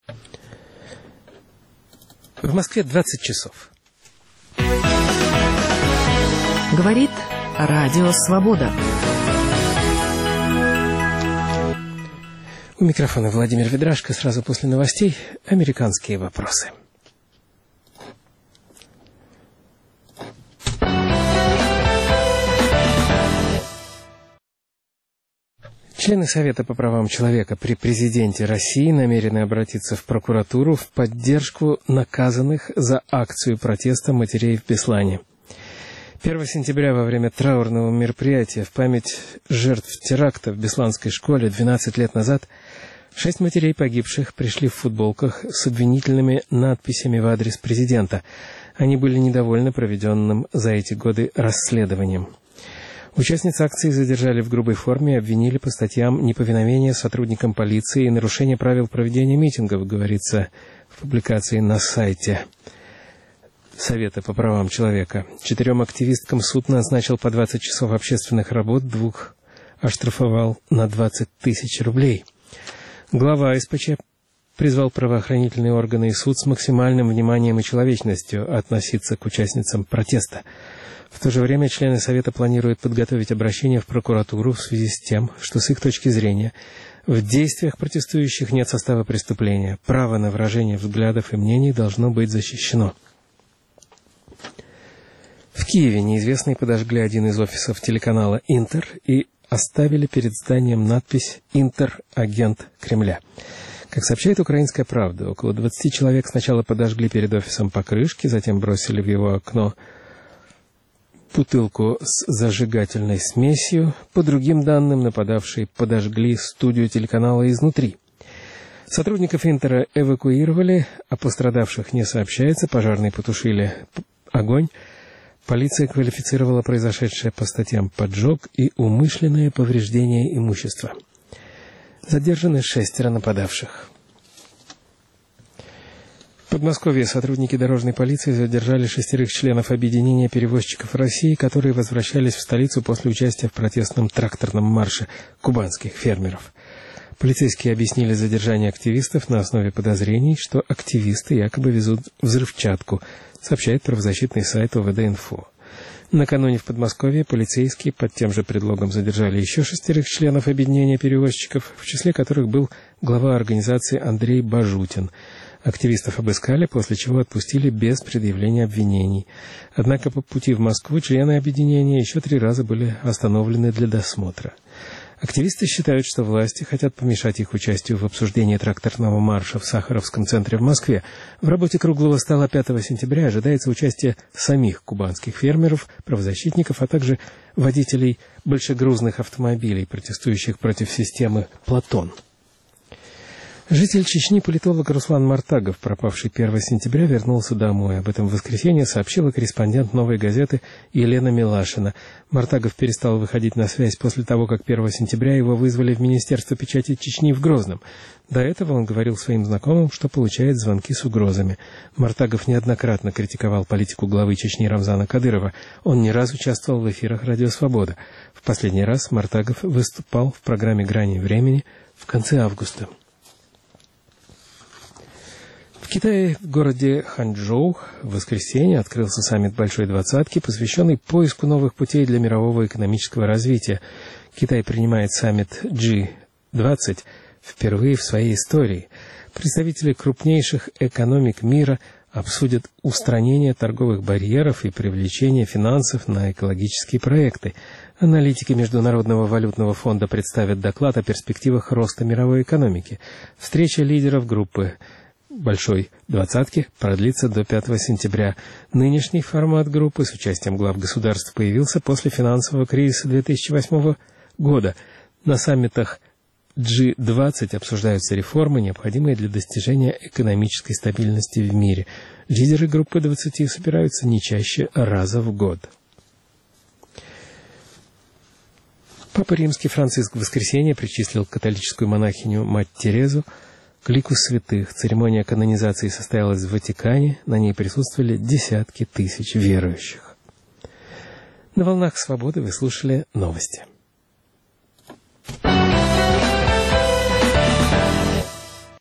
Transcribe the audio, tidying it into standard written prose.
В Москве 20 часов. Говорит Радио Свобода. У микрофона Владимир Ведрашко. Сразу после новостей американские вопросы. Члены Совета по правам человека при президенте России намерены обратиться в прокуратуру в поддержку наказанных за акцию протеста матерей в Беслане. 1 сентября во время траурного мероприятия в память жертв теракта в Бесланской школе 12 лет назад 6 матерей погибших пришли в футболках с обвинительными надписями в адрес президента. Они были недовольны проведенным за эти годы расследованием. Участниц акции задержали в грубой форме и обвинили по статьям неповиновения сотрудникам полиции и нарушения правил проведения митингов, говорится в публикации на сайте Совета по правам человека. 4 активисткам суд назначил по 20 часов общественных работ, 2 оштрафовал на 20 тысяч рублей. Глава СПЧ призвал правоохранительные органы и суд с максимальным вниманием и человечностью относиться к участницам протеста. В то же время члены Совета планируют подготовить обращение в прокуратуру в связи с тем, что с их точки зрения в действиях протестующих нет состава преступления. Право на выражение взглядов и мнений должно быть защищено. В Киеве неизвестные подожгли один из офисов телеканала «Интер» и оставили перед зданием надпись «Интер. Агент Кремля». Как сообщает «Украинская правда», около 20 человек сначала подожгли перед офисом покрышки, затем бросили в его окно бутылку с зажигательной смесью. По другим данным, нападавшие подожгли студию телеканала изнутри. Сотрудников «Интера» эвакуировали, о пострадавших не сообщается, пожарные потушили огонь. Полиция квалифицировала произошедшее по статьям «поджог» и «умышленное повреждение имущества». Задержаны 6 нападавших. В Подмосковье сотрудники дорожной полиции задержали 6 членов объединения перевозчиков России, которые возвращались в столицу после участия в протестном тракторном марше кубанских фермеров. Полицейские объяснили задержание активистов на основе подозрений, что активисты якобы везут взрывчатку, сообщает правозащитный сайт ОВД-Инфо. Накануне в Подмосковье полицейские под тем же предлогом задержали еще 6 членов объединения перевозчиков, в числе которых был глава организации Андрей Бажутин. Активистов обыскали, после чего отпустили без предъявления обвинений. Однако по пути в Москву члены объединения еще 3 раза были остановлены для досмотра. Активисты считают, что власти хотят помешать их участию в обсуждении тракторного марша в Сахаровском центре в Москве. В работе круглого стола 5 сентября ожидается участие самих кубанских фермеров, правозащитников, а также водителей большегрузных автомобилей, протестующих против системы «Платон». Житель Чечни, политолог Руслан Мартагов, пропавший 1 сентября, вернулся домой. Об этом в воскресенье сообщила корреспондент «Новой газеты» Елена Милашина. Мартагов перестал выходить на связь после того, как 1 сентября его вызвали в Министерство печати Чечни в Грозном. До этого он говорил своим знакомым, что получает звонки с угрозами. Мартагов неоднократно критиковал политику главы Чечни Рамзана Кадырова. Он не раз участвовал в эфирах «Радио Свобода». В последний раз Мартагов выступал в программе «Грани времени» в конце августа. В Китае, в городе Ханчжоу, в воскресенье открылся саммит Большой Двадцатки, посвященный поиску новых путей для мирового экономического развития. Китай принимает саммит G20 впервые в своей истории. Представители крупнейших экономик мира обсудят устранение торговых барьеров и привлечение финансов на экологические проекты. Аналитики Международного валютного фонда представят доклад о перспективах роста мировой экономики. Встреча лидеров группы Большой Двадцатки продлится до 5 сентября. Нынешний формат группы с участием глав государств появился после финансового кризиса 2008 года. На саммитах G20 обсуждаются реформы, необходимые для достижения экономической стабильности в мире. Лидеры группы 20 собираются не чаще раза в год. Папа Римский Франциск в воскресенье причислил католическую монахиню Мать Терезу к лику святых. Церемония канонизации состоялась в Ватикане. На ней присутствовали десятки тысяч верующих. На волнах Свободы вы слушали новости.